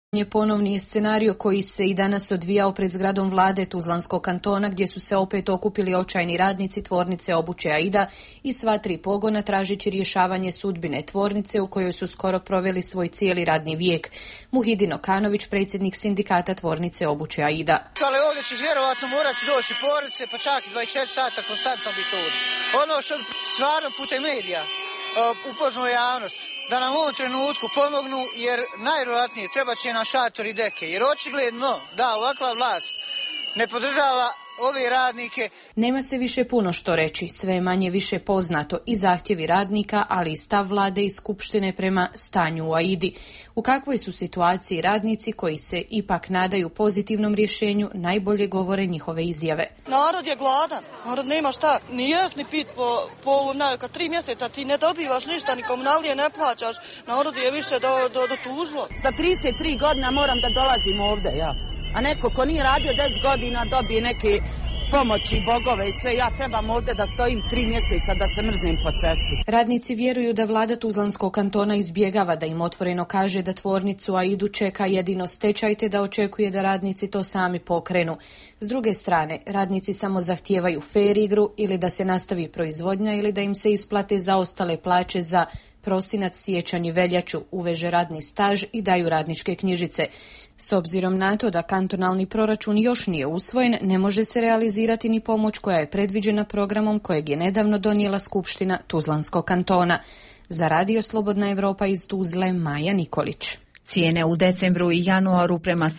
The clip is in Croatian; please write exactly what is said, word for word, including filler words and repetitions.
je ponovni scenario koji se i danas odvijao pred zgradom vlade Tuzlanskog kantona, gdje su se opet okupili očajni radnici tvornice obuće Aida i sva tri pogona tražeći rješavanje sudbine tvornice u kojoj su skoro proveli svoj cijeli radni vijek. Muhidin Okanović, predsjednik sindikata tvornice obuće Aida. Ali ovdje će vjerovatno morati doći porodice, pa čak i dvadeset četiri sata konstantno biti ovdje. Ono što stvarno putem medija upoznao javnost, da nam u ovom trenutku pomognu, jer najvjerojatnije treba će nam šator i deke, jer očigledno da ovakva vlast ne podržava ove radnike. Nema se više puno što reći, sve je manje više poznato i zahtjevi radnika, ali i stav vlade i skupštine prema stanju u Aidi. U kakvoj su situaciji radnici koji se ipak nadaju pozitivnom rješenju, najbolje govore njihove izjave. Narod je gladan, narod nema šta, ni jest ni pit po, po ovom najuka, tri mjeseca ti ne dobivaš ništa, ni komunalije ne plaćaš, narod je više do, do, do tužilo. Sa trideset tri godina moram da dolazim ovdje, ja. A neko ko nije radio deset godina dobije neke pomoći, bogove i sve, ja trebam ovdje da stojim tri mjeseca da se mrznem po cesti. Radnici vjeruju da vlada Tuzlanskog kantona izbjegava da im otvoreno kaže da tvornicu Aidu čeka jedino stečaj, te da očekuje da radnici to sami pokrenu. S druge strane, radnici samo zahtijevaju fer igru ili da se nastavi proizvodnja ili da im se isplate zaostale plaće za prosinac, siječanj i veljaču, uveže radni staž i daju radničke knjižice. S obzirom na to da kantonalni proračun još nije usvojen, ne može se realizirati ni pomoć koja je predviđena programom kojeg je nedavno donijela Skupština Tuzlanskog kantona. Za Radio Slobodna Evropa iz Tuzle, Maja Nikolić. Cijene u decembru i januaru prema